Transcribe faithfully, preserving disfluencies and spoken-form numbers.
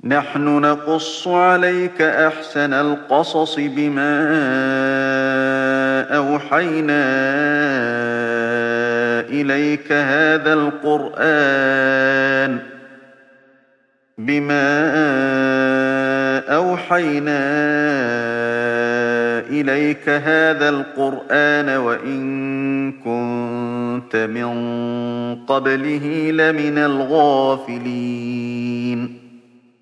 نحن نقص عليك أحسن القصص بما أوحينا إليك هذا القرآن بما أوحينا إليك هذا القرآن وإن كنت من قبله لمن الغافلين